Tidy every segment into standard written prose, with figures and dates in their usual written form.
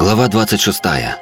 Глава 26.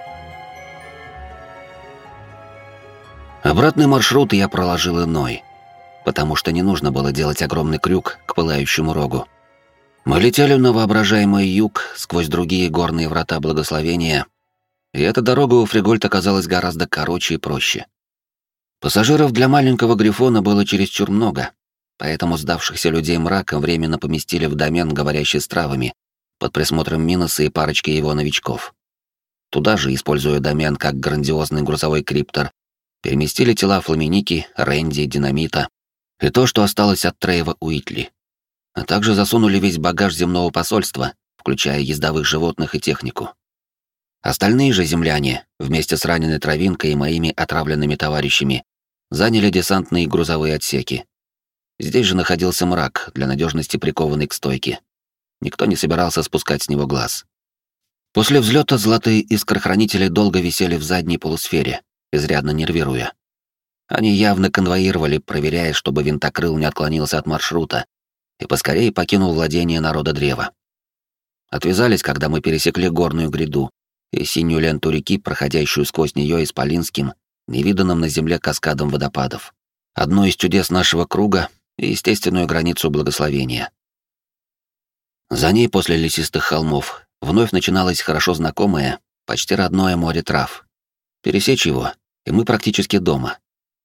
Обратный маршрут я проложил иной, потому что не нужно было делать огромный крюк к пылающему рогу. Мы летели на воображаемый юг сквозь другие горные врата благословения, и эта дорога у Фригольта оказалась гораздо короче и проще. Пассажиров для маленького Грифона было чересчур много, поэтому сдавшихся людей мрака временно поместили в домен, говорящий с травами, под присмотром Миноса и парочки его новичков. Туда же, используя домен как грандиозный грузовой криптор, переместили тела Фламиники, Рэнди, Динамита и то, что осталось от Трейва Уитли. А также засунули весь багаж земного посольства, включая ездовых животных и технику. Остальные же земляне, вместе с раненой Травинкой и моими отравленными товарищами, заняли десантные и грузовые отсеки. Здесь же находился мрак, для надежности прикованный к стойке. Никто не собирался спускать с него глаз. После взлета золотые искрохранители долго висели в задней полусфере, изрядно нервируя. Они явно конвоировали, проверяя, чтобы винтокрыл не отклонился от маршрута и поскорее покинул владение народа древа. Отвязались, когда мы пересекли горную гряду и синюю ленту реки, проходящую сквозь нее исполинским, невиданным на земле каскадом водопадов. Одно из чудес нашего круга и естественную границу благословения. За ней, после лесистых холмов, вновь начиналось хорошо знакомое, почти родное море трав. Пересечь его, и мы практически дома.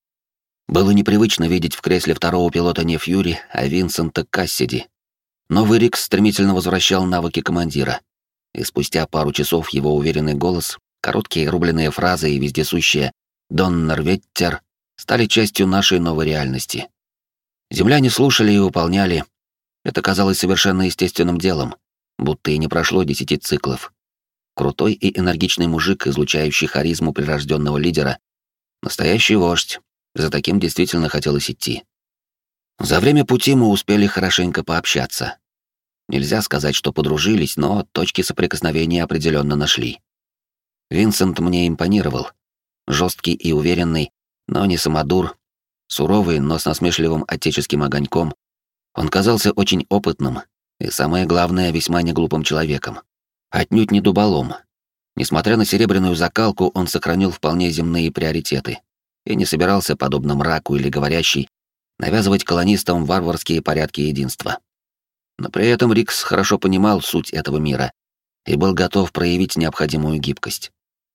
Было непривычно видеть в кресле второго пилота не Фьюри, а Винсента Кассиди. Новый Рикс стремительно возвращал навыки командира, и спустя пару часов его уверенный голос, короткие рубленые фразы и вездесущие «Доннерветтер» стали частью нашей новой реальности. Земляне слушали и выполняли. Это казалось совершенно естественным делом, будто и не прошло 10 циклов. Крутой и энергичный мужик, излучающий харизму прирожденного лидера, настоящий вождь, за таким действительно хотелось идти. За время пути мы успели хорошенько пообщаться. Нельзя сказать, что подружились, но точки соприкосновения определенно нашли. Винсент мне импонировал. Жесткий и уверенный, но не самодур, суровый, но с насмешливым отеческим огоньком. Он казался очень опытным и, самое главное, весьма неглупым человеком. Отнюдь не дуболом. Несмотря на серебряную закалку, он сохранил вполне земные приоритеты и не собирался, подобно мраку или говорящий, навязывать колонистам варварские порядки единства. Но при этом Рикс хорошо понимал суть этого мира и был готов проявить необходимую гибкость.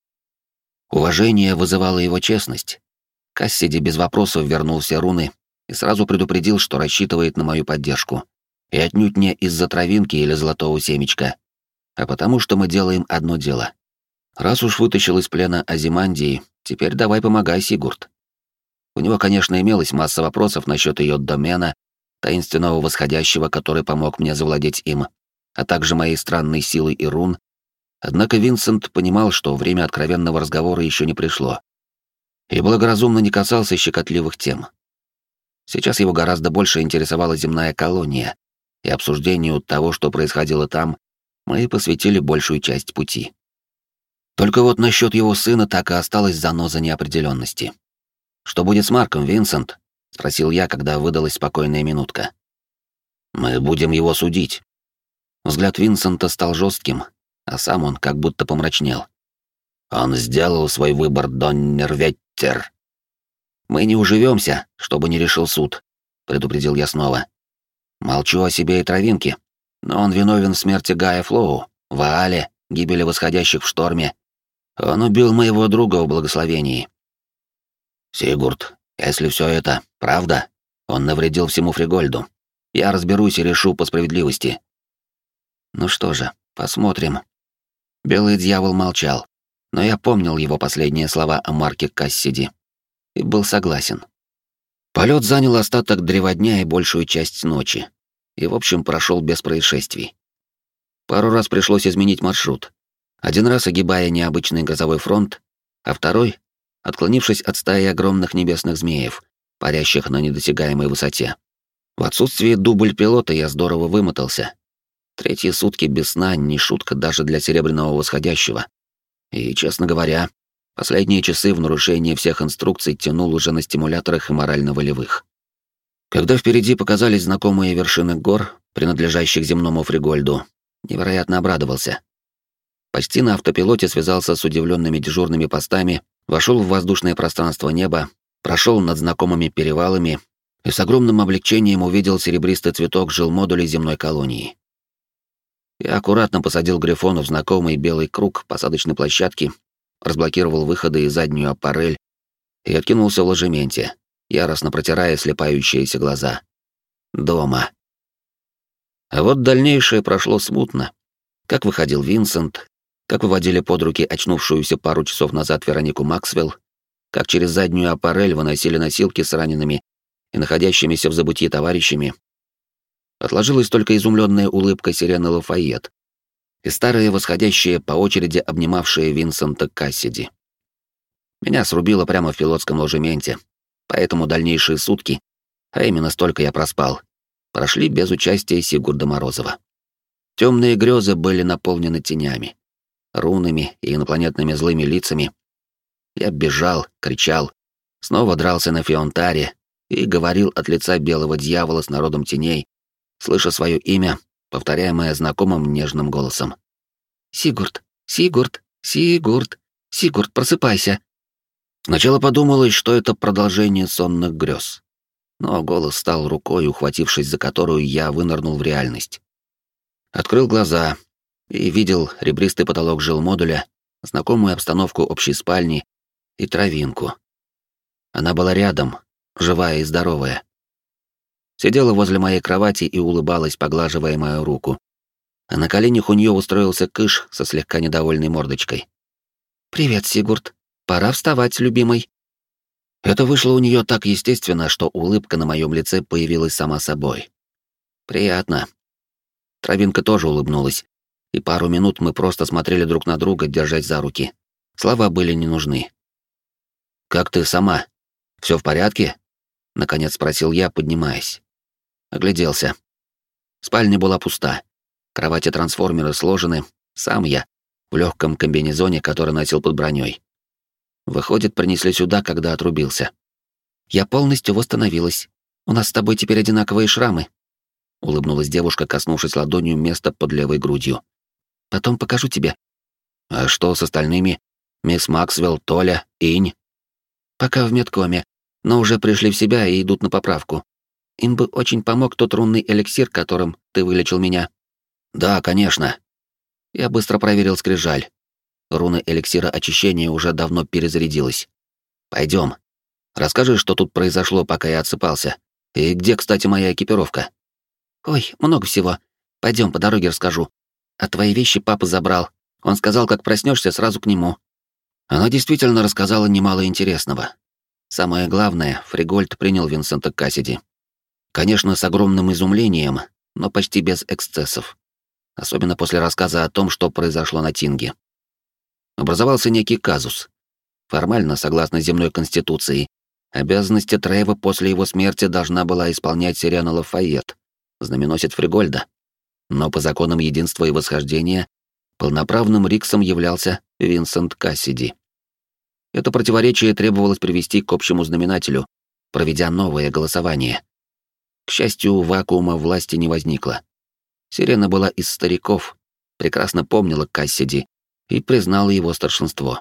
Уважение вызывала его честность. Кассиди без вопросов вернул все руны и сразу предупредил, что рассчитывает на мою поддержку. И отнюдь не из-за травинки или золотого семечка, а потому что мы делаем одно дело. Раз уж вытащил из плена Азимандии, теперь давай помогай, Сигурд. У него, конечно, имелась масса вопросов насчет ее домена, таинственного восходящего, который помог мне завладеть им, а также моей странной силы и рун, однако Винсент понимал, что время откровенного разговора еще не пришло, и благоразумно не касался щекотливых тем. Сейчас его гораздо больше интересовала земная колония, и обсуждению того, что происходило там, мы посвятили большую часть пути. Только вот насчет его сына так и осталась заноза неопределенности. «Что будет с Марком, Винсент?» — спросил я, когда выдалась спокойная минутка. «Мы будем его судить». Взгляд Винсента стал жестким, а сам он как будто помрачнел. «Он сделал свой выбор, Доннерветтер». «Мы не уживемся, чтобы не решил суд», — предупредил я снова. «Молчу о себе и травинке, но он виновен в смерти Гая Флоу, Ваале, гибели восходящих в шторме. Он убил моего друга в благословении». «Сигурд, если все это правда, он навредил всему Фригольду. Я разберусь и решу по справедливости». «Ну что же, посмотрим». Белый дьявол молчал, но я помнил его последние слова о Марке Кассиди и был согласен. Полет занял остаток древодня и большую часть ночи, и в общем прошел без происшествий. Пару раз пришлось изменить маршрут. Один раз огибая необычный грозовой фронт, а второй — отклонившись от стаи огромных небесных змеев, парящих на недосягаемой высоте. В отсутствие дубль-пилота я здорово вымотался. Третьи сутки без сна — не шутка даже для Серебряного Восходящего. И, честно говоря, последние часы в нарушении всех инструкций тянул уже на стимуляторах и морально-волевых. Когда впереди показались знакомые вершины гор, принадлежащих земному Фригольду, невероятно обрадовался. Почти на автопилоте связался с удивленными дежурными постами, вошел в воздушное пространство неба, прошел над знакомыми перевалами и с огромным облегчением увидел серебристый цветок жилмодулей земной колонии. Я аккуратно посадил Грифона в знакомый белый круг посадочной площадки, разблокировал выходы и заднюю аппарель и откинулся в ложементе, яростно протирая слепающиеся глаза. Дома. А вот дальнейшее прошло смутно. Как выходил Винсент, как выводили под руки очнувшуюся пару часов назад Веронику Максвелл, как через заднюю аппарель выносили носилки с ранеными и находящимися в забытии товарищами. Отложилась только изумленная улыбка Сирены Лафайет и старые восходящие по очереди обнимавшие Винсента Кассиди. Меня срубило прямо в пилотском ложементе, поэтому дальнейшие сутки, а именно столько я проспал, прошли без участия Сигурда Морозова. Темные грезы были наполнены тенями, рунами и инопланетными злыми лицами. Я бежал, кричал, снова дрался на Фионтаре и говорил от лица белого дьявола с народом теней, слыша свое имя, повторяемое знакомым нежным голосом. «Сигурд! Сигурд! Сигурд! Сигурд, просыпайся!» Сначала подумалось, что это продолжение сонных грез. Но голос стал рукой, ухватившись за которую я вынырнул в реальность. Открыл глаза и видел ребристый потолок жилмодуля, знакомую обстановку общей спальни и травинку. Она была рядом, живая и здоровая. Сидела возле моей кровати и улыбалась, поглаживая мою руку. А на коленях у нее устроился Кыш со слегка недовольной мордочкой. «Привет, Сигурд. Пора вставать, любимый». Это вышло у нее так естественно, что улыбка на моем лице появилась сама собой. Приятно. Травинка тоже улыбнулась, и пару минут мы просто смотрели друг на друга, держась за руки. Слова были не нужны. «Как ты сама? Все в порядке?» — наконец спросил я, поднимаясь. Огляделся. Спальня была пуста. Кровати-трансформеры сложены, сам я, в легком комбинезоне, который носил под броней. Выходит, принесли сюда, когда отрубился. «Я полностью восстановилась. У нас с тобой теперь одинаковые шрамы», — улыбнулась девушка, коснувшись ладонью места под левой грудью. «Потом покажу тебе». «А что с остальными? Мисс Максвелл, Толя, Инь?» «Пока в медкоме, но уже пришли в себя и идут на поправку. Им бы очень помог тот рунный эликсир, которым ты вылечил меня». «Да, конечно». Я быстро проверил скрижаль. Руна эликсира очищения уже давно перезарядилась. Пойдем. Расскажи, что тут произошло, пока я отсыпался. И где, кстати, моя экипировка?» «Ой, много всего. Пойдем, по дороге расскажу. А твои вещи папа забрал. Он сказал, как проснешься, сразу к нему». Она действительно рассказала немало интересного. Самое главное, Фригольд принял Винсента Кассиди. Конечно, с огромным изумлением, но почти без эксцессов. Особенно после рассказа о том, что произошло на Тинге. Образовался некий казус. Формально, согласно земной конституции, обязанности Трейва после его смерти должна была исполнять Сирена Лафайет, знаменосец Фригольда. Но по законам единства и восхождения полноправным Риксом являлся Винсент Кассиди. Это противоречие требовалось привести к общему знаменателю, проведя новое голосование. К счастью, вакуума власти не возникло. Сирена была из стариков, прекрасно помнила Кассиди и признала его старшинство.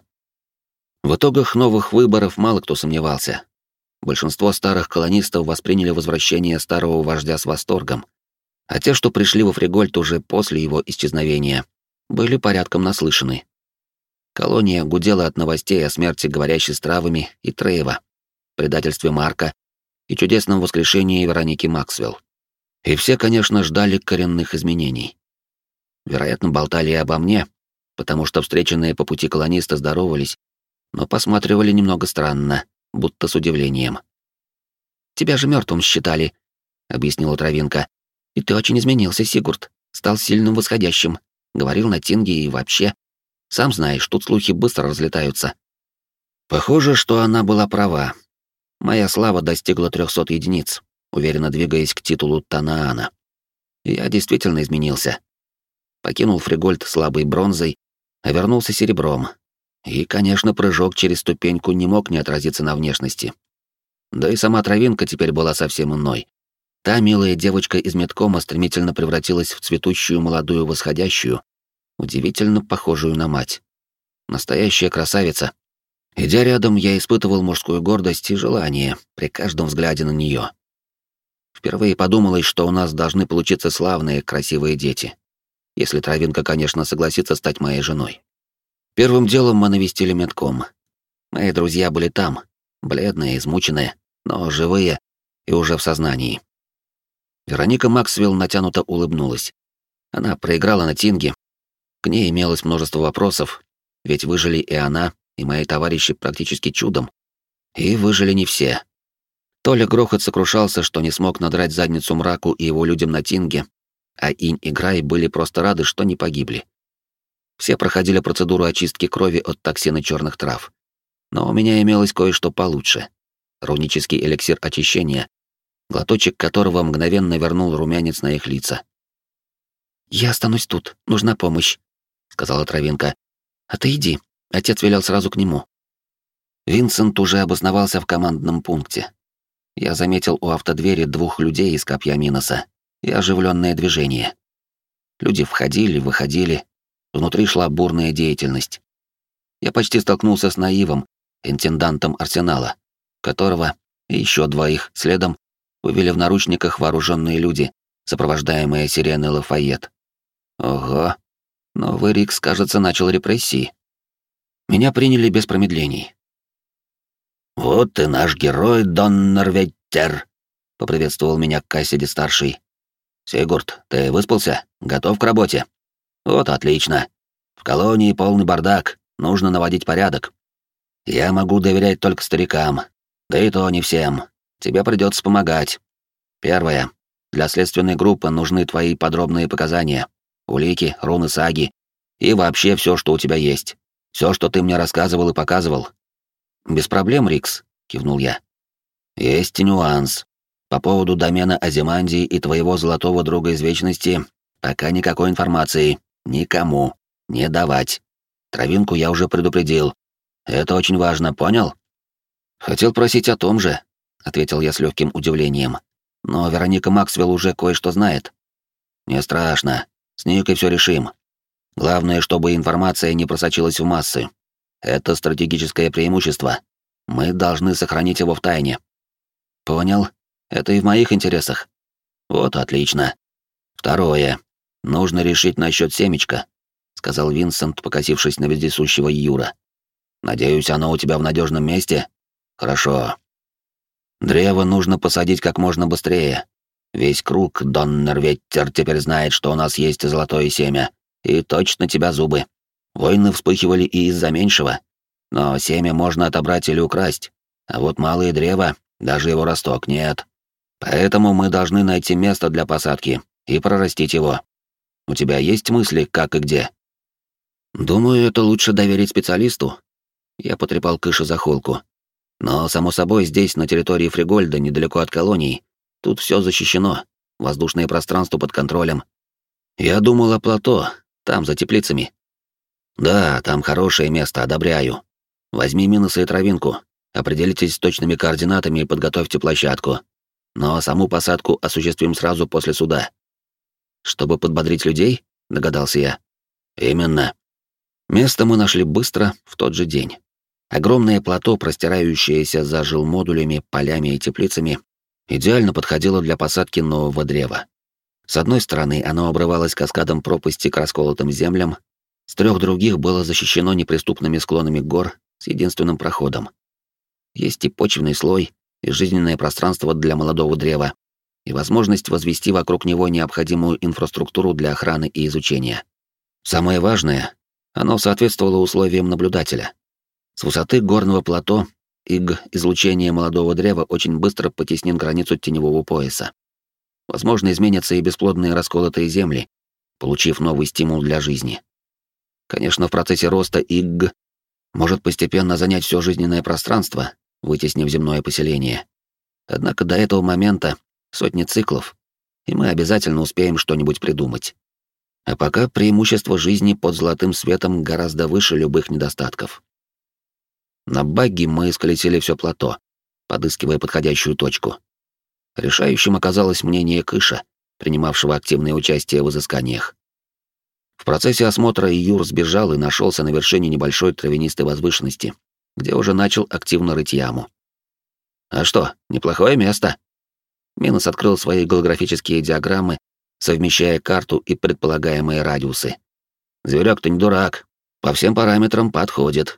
В итогах новых выборов мало кто сомневался. Большинство старых колонистов восприняли возвращение старого вождя с восторгом, а те, что пришли во Фригольд уже после его исчезновения, были порядком наслышаны. Колония гудела от новостей о смерти говорящей с травами и Трейва, предательстве Марка и чудесном воскрешении Вероники Максвелл. И все, конечно, ждали коренных изменений. Вероятно, болтали и обо мне, потому что встреченные по пути колонисты здоровались, но посматривали немного странно, будто с удивлением. «Тебя же мертвым считали», — объяснила Травинка. «И ты очень изменился, Сигурд. Стал сильным восходящим. Говорил на Тинге и вообще. Сам знаешь, тут слухи быстро разлетаются». Похоже, что она была права. Моя слава достигла 300 единиц, уверенно двигаясь к титулу Танаана. Я действительно изменился. Покинул Фригольд слабой бронзой, а вернулся серебром. И, конечно, прыжок через ступеньку не мог не отразиться на внешности. Да и сама Травинка теперь была совсем иной. Та милая девочка из медкома стремительно превратилась в цветущую молодую восходящую, удивительно похожую на мать. Настоящая красавица. Идя рядом, я испытывал мужскую гордость и желание при каждом взгляде на нее. Впервые подумалось, что у нас должны получиться славные, красивые дети. Если Травинка, конечно, согласится стать моей женой. Первым делом мы навестили медком. Мои друзья были там, бледные, измученные, но живые и уже в сознании. Вероника Максвелл натянуто улыбнулась. Она проиграла на тинге. К ней имелось множество вопросов, ведь выжили и она, и мои товарищи практически чудом. И выжили не все. Толя Грохот сокрушался, что не смог надрать задницу Мраку и его людям на тинге, а Инь и Грай были просто рады, что не погибли. Все проходили процедуру очистки крови от токсина черных трав. Но у меня имелось кое-что получше. Рунический эликсир очищения, глоточек которого мгновенно вернул румянец на их лица. «Я останусь тут, нужна помощь», — сказала Травинка. «А ты иди, отец велел сразу к нему». Винсент уже обосновался в командном пункте. Я заметил у автодвери 2 людей из копья Миноса и оживленное движение. Люди входили, выходили, внутри шла бурная деятельность. Я почти столкнулся с Наивом, интендантом арсенала, которого и еще 2 следом вывели в наручниках вооруженные люди, сопровождаемые сиреной Лафайет. Ого, новый Рикс, кажется, начал репрессии. Меня приняли без промедлений. «Вот и наш герой Доннерветтер», — поприветствовал меня Кассиди-старший. «Сигурд, ты выспался? Готов к работе?» «Вот отлично. В колонии полный бардак, нужно наводить порядок. Я могу доверять только старикам, да и то не всем. Тебе придется помогать. Первое. Для следственной группы нужны твои подробные показания, улики, руны саги и вообще все, что у тебя есть. Все, что ты мне рассказывал и показывал». «Без проблем, Рикс», — кивнул я. «Есть нюанс. По поводу домена Азимандии и твоего золотого друга из Вечности пока никакой информации. Никому. Не давать. Травинку я уже предупредил. Это очень важно, понял?» «Хотел просить о том же», — ответил я с легким удивлением. «Но Вероника Максвелл уже кое-что знает». «Не страшно. С Никой все решим. Главное, чтобы информация не просочилась в массы. Это стратегическое преимущество. Мы должны сохранить его в тайне». «Понял. Это и в моих интересах». «Вот отлично. Второе. Нужно решить насчет семечка», — сказал Винсент, покосившись на вездесущего Юра. «Надеюсь, оно у тебя в надежном месте? Хорошо. Древо нужно посадить как можно быстрее. Весь круг Доннерветтер теперь знает, что у нас есть золотое семя, и точно тебя зубы. Войны вспыхивали и из-за меньшего, но семя можно отобрать или украсть, а вот малое древо, даже его росток, нет. Поэтому мы должны найти место для посадки и прорастить его. У тебя есть мысли, как и где?» «Думаю, это лучше доверить специалисту». Я потрепал Кыша за холку. «Но, само собой, здесь, на территории Фригольда, недалеко от колонии, тут все защищено, воздушное пространство под контролем. Я думал о плато, там, за теплицами». «Да, там хорошее место, одобряю. Возьми Миноса и Травинку, определитесь с точными координатами и подготовьте площадку. Но саму посадку осуществим сразу после суда». «Чтобы подбодрить людей?» — догадался я. «Именно». Место мы нашли быстро, в тот же день. Огромное плато, простирающееся за жилмодулями, полями и теплицами, идеально подходило для посадки нового древа. С одной стороны, оно обрывалось каскадом пропасти к расколотым землям, с 3 других было защищено неприступными склонами гор с единственным проходом. Есть и почвенный слой, и жизненное пространство для молодого древа, и возможность возвести вокруг него необходимую инфраструктуру для охраны и изучения. Самое важное, оно соответствовало условиям наблюдателя. С высоты горного плато излучение молодого древа очень быстро потеснит границу теневого пояса. Возможно, изменятся и бесплодные расколотые земли, получив новый стимул для жизни. Конечно, в процессе роста может постепенно занять все жизненное пространство, вытеснив земное поселение. Однако до этого момента сотни циклов, и мы обязательно успеем что-нибудь придумать. А пока преимущество жизни под золотым светом гораздо выше любых недостатков. На багги мы исколесили все плато, подыскивая подходящую точку. Решающим оказалось мнение Кыша, принимавшего активное участие в изысканиях. В В процессе осмотра Юр сбежал и нашелся на вершине небольшой травянистой возвышенности, где уже начал активно рыть яму. «А что, неплохое место?» Минос открыл свои голографические диаграммы, совмещая карту и предполагаемые радиусы. «Зверёк-то не дурак, по всем параметрам подходит».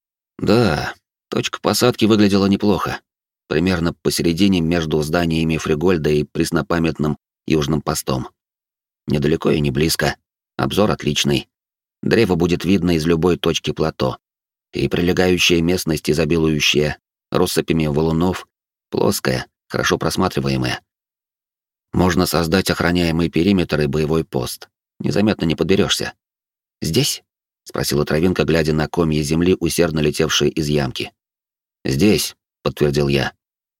Да, точка посадки выглядела неплохо. Примерно посередине между зданиями Фригольда и преснопамятным южным постом. Недалеко и не близко. Обзор отличный. Древо будет видно из любой точки плато. И прилегающая местность, изобилующая россыпями валунов, плоская, хорошо просматриваемая. Можно создать охраняемый периметр и боевой пост. Незаметно не подберешься. «Здесь?» — спросила Травинка, глядя на комья земли, усердно летевшие из ямки. «Здесь», — подтвердил я.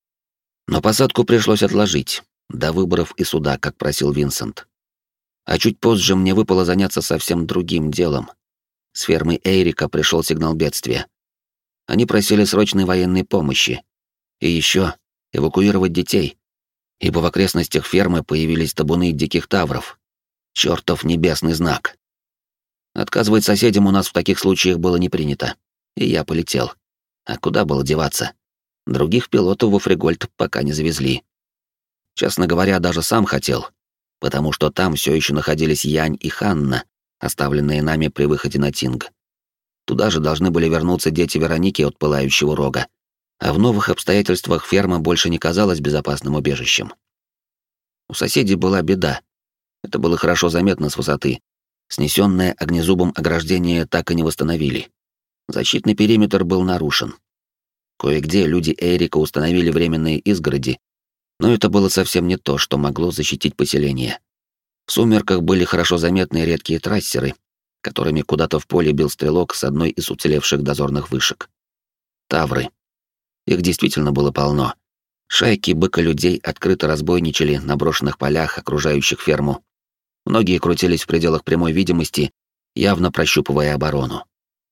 Но посадку пришлось отложить, до выборов и суда, как просил Винсент. А чуть позже мне выпало заняться совсем другим делом. С фермы Эйрика пришел сигнал бедствия. Они просили срочной военной помощи. И еще эвакуировать детей, ибо в окрестностях фермы появились табуны диких тавров. Чёртов небесный знак. Отказывать соседям у нас в таких случаях было не принято. И я полетел. А куда было деваться? Других пилотов во Фригольд пока не завезли. Честно говоря, даже сам хотел, потому что там все еще находились Янь и Ханна, оставленные нами при выходе на Тинг. Туда же должны были вернуться дети Вероники от Пылающего Рога, а в новых обстоятельствах ферма больше не казалась безопасным убежищем. У соседей была беда. Это было хорошо заметно с высоты. Снесенное огнезубом ограждение так и не восстановили. Защитный периметр был нарушен. Кое-где люди Эрика установили временные изгороди, но это было совсем не то, что могло защитить поселение. В сумерках были хорошо заметны редкие трассеры, которыми куда-то в поле бил стрелок с одной из уцелевших дозорных вышек. Тавры. Их действительно было полно. Шайки быка-людей открыто разбойничали на брошенных полях, окружающих ферму. Многие крутились в пределах прямой видимости, явно прощупывая оборону.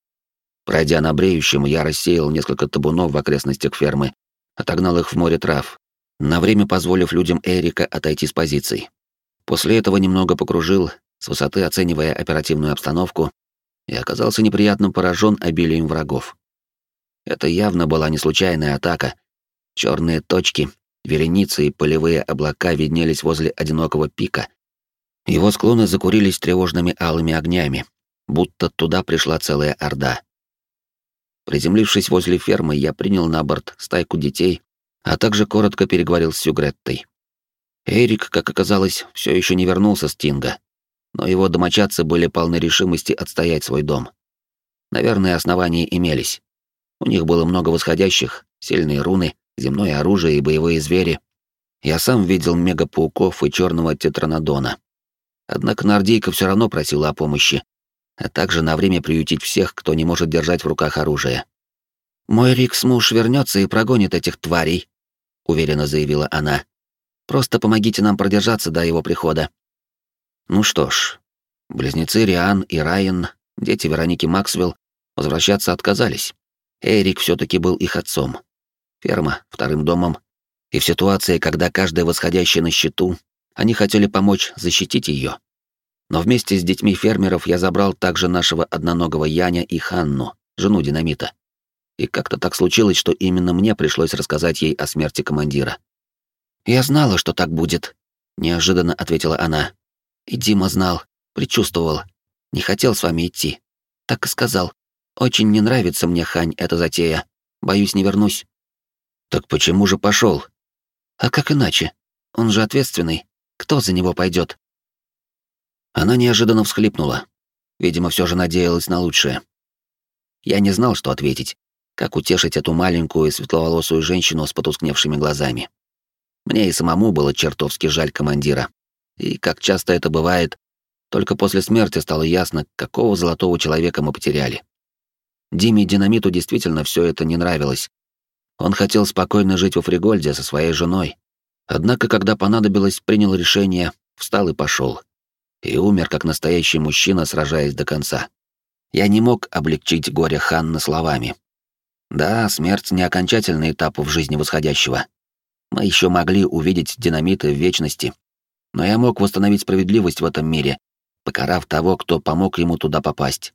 Пройдя на бреющем, я рассеял несколько табунов в окрестностях фермы, отогнал их в море трав, на время позволив людям Эрика отойти с позиций. После этого немного покружил, с высоты оценивая оперативную обстановку, и оказался неприятно поражен обилием врагов. Это явно была не случайная атака. Черные точки, вереницы и полевые облака виднелись возле одинокого пика. Его склоны закурились тревожными алыми огнями, будто туда пришла целая орда. Приземлившись возле фермы, я принял на борт стайку детей, а также коротко переговорил с Сюгреттой. Эрик, как оказалось, все еще не вернулся с Тинга, но его домочадцы были полны решимости отстоять свой дом. Наверное, основания имелись. У них было много восходящих, сильные руны, земное оружие и боевые звери. Я сам видел мегапауков и черного тетранодона. Однако Нордейка все равно просила о помощи, а также на время приютить всех, кто не может держать в руках оружие. «Мой Рикс-муж вернется и прогонит этих тварей», — уверенно заявила она. «Просто помогите нам продержаться до его прихода». Ну что ж, близнецы Риан и Райан, дети Вероники Максвелл, возвращаться отказались. Эрик все-таки был их отцом. Ферма — вторым домом. И в ситуации, когда каждый восходящий на счету, они хотели помочь защитить ее. Но вместе с детьми фермеров я забрал также нашего одноногого Яня и Ханну, жену Динамита. И как-то так случилось, что именно мне пришлось рассказать ей о смерти командира. «Я знала, что так будет», — неожиданно ответила она. «И Дима знал, предчувствовал. Не хотел с вами идти. Так и сказал. Очень не нравится мне, Хань, эта затея. Боюсь, не вернусь». «Так почему же пошел? «А как иначе? Он же ответственный. Кто за него пойдет? Она неожиданно всхлипнула. Видимо, все же надеялась на лучшее. Я не знал, что ответить. Как утешить эту маленькую и светловолосую женщину с потускневшими глазами. Мне и самому было чертовски жаль командира. И, как часто это бывает, только после смерти стало ясно, какого золотого человека мы потеряли. Диме Динамиту действительно все это не нравилось. Он хотел спокойно жить во Фригольде со своей женой. Однако, когда понадобилось, принял решение, встал и пошел. И умер, как настоящий мужчина, сражаясь до конца. Я не мог облегчить горе Ханны словами. Да, смерть — не окончательный этап в жизни восходящего. Мы еще могли увидеть Динамита в вечности. Но я мог восстановить справедливость в этом мире покарав того, кто помог ему туда попасть.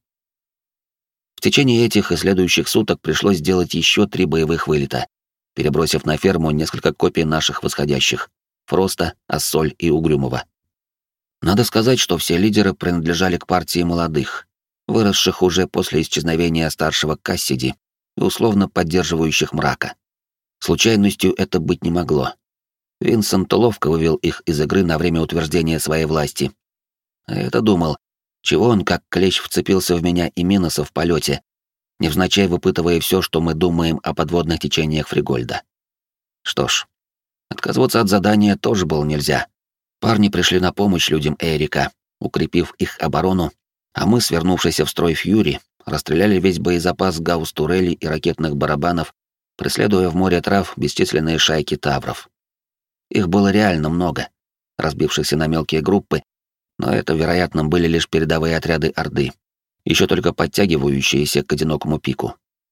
В течение этих и следующих суток пришлось сделать еще 3 боевых вылета, перебросив на ферму несколько копий наших восходящих — Фроста, Ассоль и Угрюмого. Надо сказать, что все лидеры принадлежали к партии молодых, выросших уже после исчезновения старшего Кассиди и условно поддерживающих мрака. Случайностью это быть не могло. Винсент ловко вывел их из игры на время утверждения своей власти. А это думал, чего он как клещ вцепился в меня и Миноса в полете, невзначай выпытывая все, что мы думаем о подводных течениях Фригольда. Что ж, отказываться от задания тоже было нельзя. Парни пришли на помощь людям Эрика, укрепив их оборону, а мы, свернувшись в строй Фьюри, расстреляли весь боезапас гаусс-турелей и ракетных барабанов, преследуя в море трав бесчисленные шайки тавров. Их было реально много, разбившихся на мелкие группы, но это, вероятно, были лишь передовые отряды Орды, еще только подтягивающиеся к одинокому пику.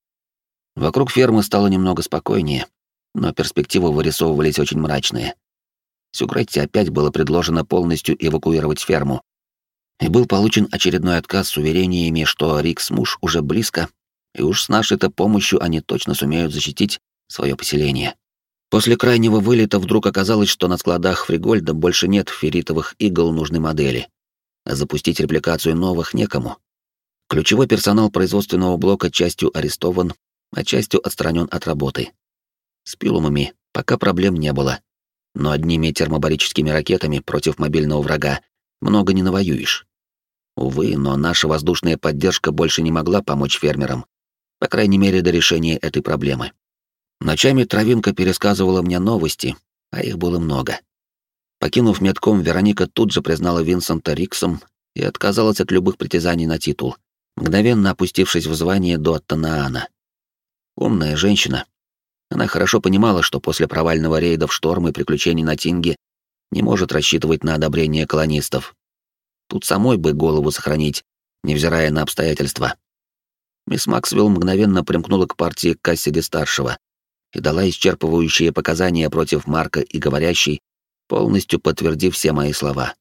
Вокруг фермы стало немного спокойнее, но перспективы вырисовывались очень мрачные. Сюгретти опять было предложено полностью эвакуировать ферму, и был получен очередной отказ с уверениями, что Рикс-муж уже близко, и уж с нашей-то помощью они точно сумеют защитить свое поселение. После крайнего вылета вдруг оказалось, что на складах Фригольда больше нет ферритовых игл нужной модели, а запустить репликацию новых некому. Ключевой персонал производственного блока частью арестован, а частью отстранен от работы. С пилумами пока проблем не было, но одними термобарическими ракетами против мобильного врага много не навоюешь. Увы, но наша воздушная поддержка больше не могла помочь фермерам, по крайней мере, до решения этой проблемы. Ночами Травинка пересказывала мне новости, а их было много. Покинув медком, Вероника тут же признала Винсента Риксом и отказалась от любых притязаний на титул, мгновенно опустившись в звание до Аттанаана. Умная женщина. Она хорошо понимала, что после провального рейда в Шторм и приключений на Тинге не может рассчитывать на одобрение колонистов. Тут самой бы голову сохранить, невзирая на обстоятельства. Мисс Максвелл мгновенно примкнула к партии Кассиди-старшего и дала исчерпывающие показания против Марка и говорящей, полностью подтвердив все мои слова.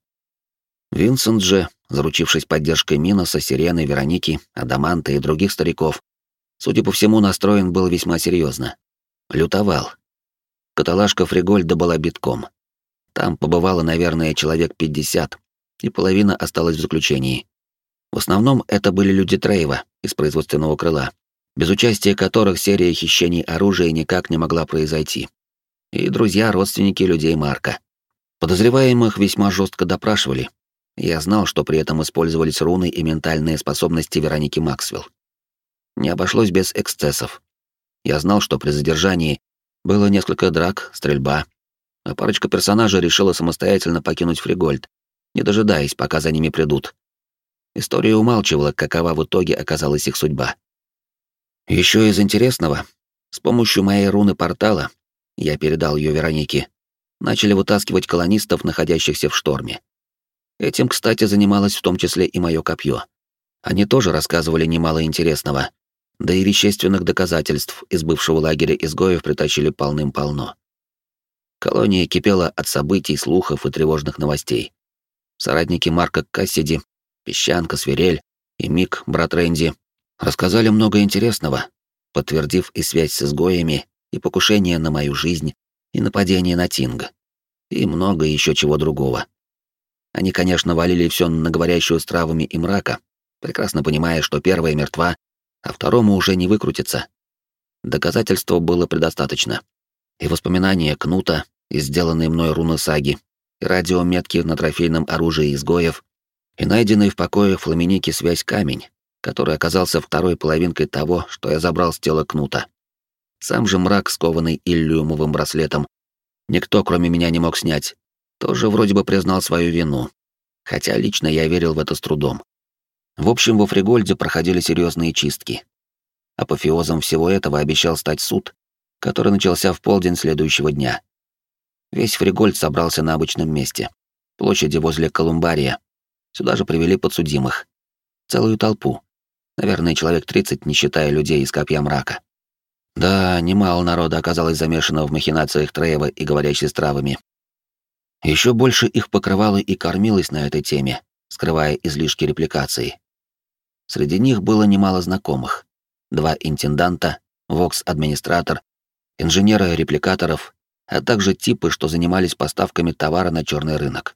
Винсент же, заручившись поддержкой Миноса, Сирены, Вероники, Адаманта и других стариков, судя по всему, настроен был весьма серьезно. Лютовал. Каталажка Фригольда была битком. Там побывало, наверное, человек 50, и половина осталась в заключении. В основном это были люди Трейва из производственного крыла, без участия которых серия хищений оружия никак не могла произойти. И друзья-родственники людей Марка. Подозреваемых весьма жестко допрашивали. Я знал, что при этом использовались руны и ментальные способности Вероники Максвелл. Не обошлось без эксцессов. Я знал, что при задержании было несколько драк, стрельба, а парочка персонажей решила самостоятельно покинуть Фригольд, не дожидаясь, пока за ними придут. История умалчивала, какова в итоге оказалась их судьба. Еще из интересного, с помощью моей руны портала, я передал ее Веронике, начали вытаскивать колонистов, находящихся в Шторме. Этим, кстати, занималось в том числе и мое копье. Они тоже рассказывали немало интересного, да и вещественных доказательств из бывшего лагеря изгоев притащили полным-полно. Колония кипела от событий, слухов и тревожных новостей. Соратники Марка Кассиди, Песчанка, Свирель и Мик, брат Рэнди, рассказали много интересного, подтвердив и связь с изгоями, и покушение на мою жизнь, и нападение на Тинга, и много еще чего другого. Они, конечно, валили все на говорящую с травами и мрака, прекрасно понимая, что первая мертва, а второму уже не выкрутится. Доказательства было предостаточно. И воспоминания Кнута, и сделанные мной руны саги, и радиометки на трофейном оружии изгоев, и найденный в покое Фламиники связь камень, который оказался второй половинкой того, что я забрал с тела Кнута. Сам же мрак, скованный иллюмовым браслетом, никто, кроме меня, не мог снять, тоже вроде бы признал свою вину, хотя лично я верил в это с трудом. В общем, во Фригольде проходили серьезные чистки. Апофеозом всего этого обещал стать суд, который начался в полдень следующего дня. Весь Фригольд собрался на обычном месте, площади возле Колумбария. Сюда же привели подсудимых. Целую толпу. Наверное, человек 30, не считая людей из Копья Мрака. Да, немало народа оказалось замешано в махинациях Трейва и говорящей с травами. Еще больше их покрывало и кормилось на этой теме скрывая излишки репликации. Среди них было немало знакомых. 2 интенданта, вокс-администратор, инженеры репликаторов, а также типы, что занимались поставками товара на черный рынок.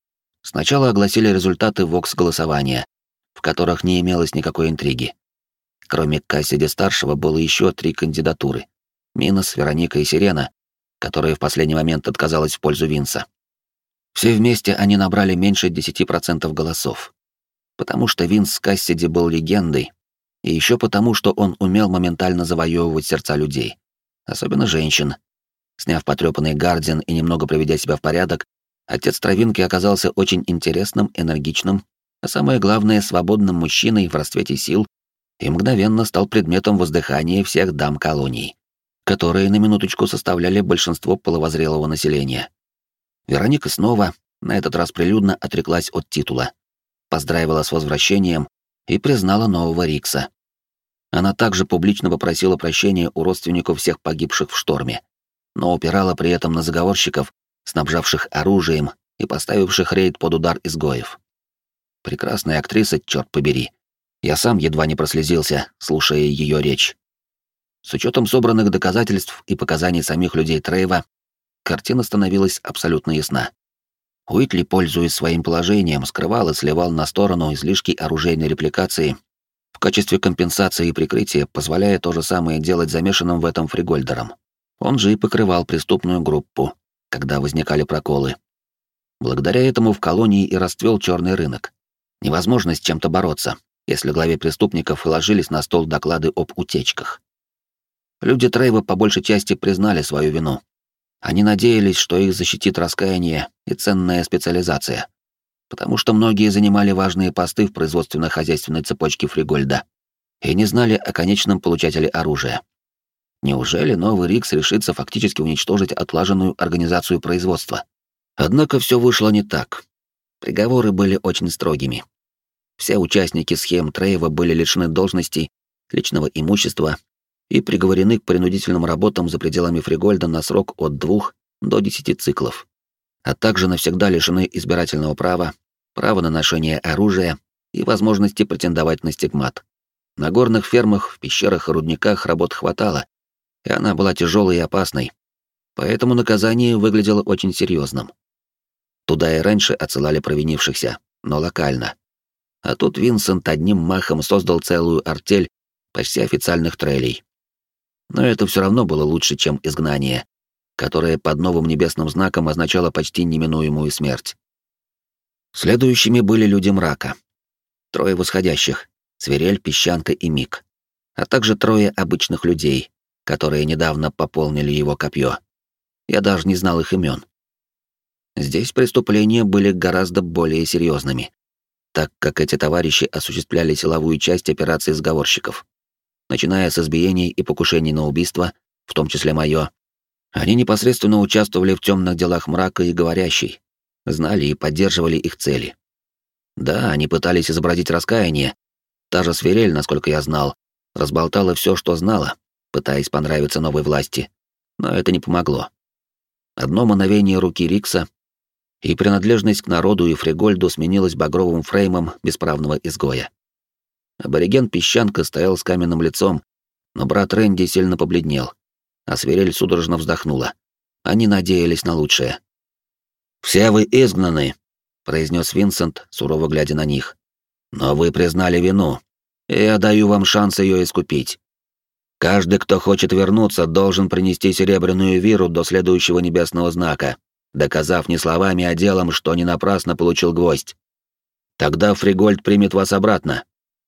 Сначала огласили результаты вокс-голосования, в которых не имелось никакой интриги. Кроме Кассиди-старшего было еще 3 кандидатуры — Минос, Вероника и Сирена, которая в последний момент отказалась в пользу Винса. Все вместе они набрали меньше 10% голосов. Потому что Винс Кассиди был легендой, и еще потому, что он умел моментально завоевывать сердца людей, особенно женщин. Сняв потрепанный гардиан и немного приведя себя в порядок, отец Травинки оказался очень интересным, энергичным, а самое главное, свободным мужчиной в расцвете сил и мгновенно стал предметом воздыхания всех дам колонии, которые на минуточку составляли большинство половозрелого населения. Вероника снова, на этот раз прилюдно, отреклась от титула, поздравила с возвращением и признала нового Рикса. Она также публично попросила прощения у родственников всех погибших в шторме, но упирала при этом на заговорщиков, снабжавших оружием и поставивших рейд под удар изгоев. Прекрасная актриса, черт побери. Я сам едва не прослезился, слушая ее речь. С учетом собранных доказательств и показаний самих людей Трейва, картина становилась абсолютно ясна. Уитли, пользуясь своим положением, скрывал и сливал на сторону излишки оружейной репликации, в качестве компенсации и прикрытия позволяя то же самое делать замешанным в этом Фригольдером. Он же и покрывал преступную группу, когда возникали проколы. Благодаря этому в колонии и расцвел черный рынок. Невозможно с чем-то бороться, если главе преступников ложились на стол доклады об утечках. Люди Трейва по большей части признали свою вину. Они надеялись, что их защитит раскаяние и ценная специализация, потому что многие занимали важные посты в производственно-хозяйственной цепочке Фригольда и не знали о конечном получателе оружия. Неужели новый Рикс решится фактически уничтожить отлаженную организацию производства? Однако все вышло не так. Приговоры были очень строгими. Все участники схем Трейва были лишены должностей, личного имущества и приговорены к принудительным работам за пределами Фригольда на срок от 2 до 10 циклов, а также навсегда лишены избирательного права, права на ношение оружия и возможности претендовать на стигмат. На горных фермах, в пещерах и рудниках работ хватало, и она была тяжелой и опасной, поэтому наказание выглядело очень серьезным. Туда и раньше отсылали провинившихся, но локально. А тут Винсент одним махом создал целую артель почти официальных трейлей. Но это все равно было лучше, чем изгнание, которое под новым небесным знаком означало почти неминуемую смерть. Следующими были люди мрака. 3 восходящих — Свирель, Песчанка и Мик, а также 3 обычных людей, которые недавно пополнили его копье. Я даже не знал их имен. Здесь преступления были гораздо более серьезными, так как эти товарищи осуществляли силовую часть операции сговорщиков. Начиная с избиений и покушений на убийство, в том числе моё, они непосредственно участвовали в темных делах мрака и говорящей, знали и поддерживали их цели. Да, они пытались изобразить раскаяние. Та же Свирель, насколько я знал, разболтала все, что знала, пытаясь понравиться новой власти, но это не помогло. Одно мановение руки Рикса, и принадлежность к народу и Фригольду сменилась багровым фреймом бесправного изгоя. Абориген Песчанка стоял с каменным лицом, но брат Рэнди сильно побледнел, а Свирель судорожно вздохнула. Они надеялись на лучшее. «Все вы изгнаны», — произнес Винсент, сурово глядя на них. «Но вы признали вину, и я даю вам шанс ее искупить. Каждый, кто хочет вернуться, должен принести серебряную виру до следующего небесного знака, доказав не словами, а делом, что не напрасно получил гвоздь. Тогда Фригольд примет вас обратно».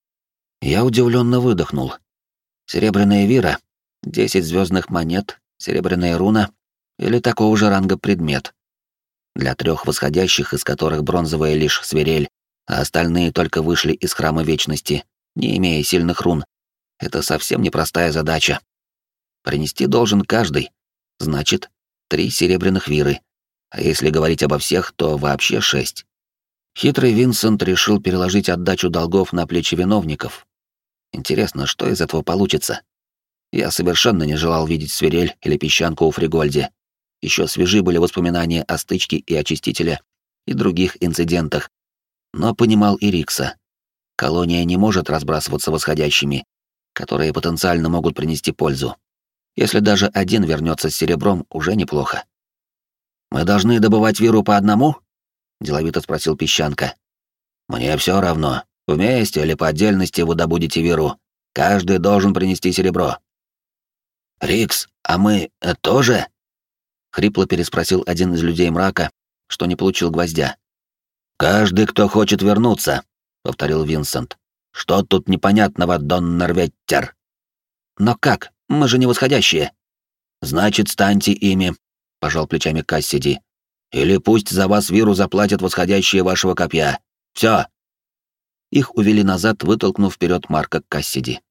Я удивленно выдохнул. Серебряная вира, 10 звездных монет, серебряная руна или такого же ранга предмет. Для 3 восходящих, из которых бронзовая лишь Свирель, а остальные только вышли из Храма Вечности, не имея сильных рун, это совсем непростая задача. Принести должен каждый, значит, 3 серебряных виры, а если говорить обо всех, то вообще 6. Хитрый Винсент решил переложить отдачу долгов на плечи виновников. Интересно, что из этого получится? Я совершенно не желал видеть Свирель или Песчанку у Фригольде. Еще свежи были воспоминания о стычке и очистителе, и других инцидентах, Но понимал и Рикса. Колония не может разбрасываться восходящими, которые потенциально могут принести пользу. Если даже один вернется с серебром, уже неплохо. «Мы должны добывать виру по одному?» — деловито спросил Песчанка. «Мне все равно, вместе или по отдельности вы добудете виру. Каждый должен принести серебро». «Рикс, а мы тоже?» — хрипло переспросил один из людей мрака, что не получил гвоздя. «Каждый, кто хочет вернуться», — повторил Винсент. «Что тут непонятного, Доннерветтер?» «Но как? Мы же не восходящие». «Значит, станьте ими», — пожал плечами Кассиди. «Или пусть за вас виру заплатят восходящие вашего копья. Все. Их увели назад, вытолкнув вперед Марка Кассиди.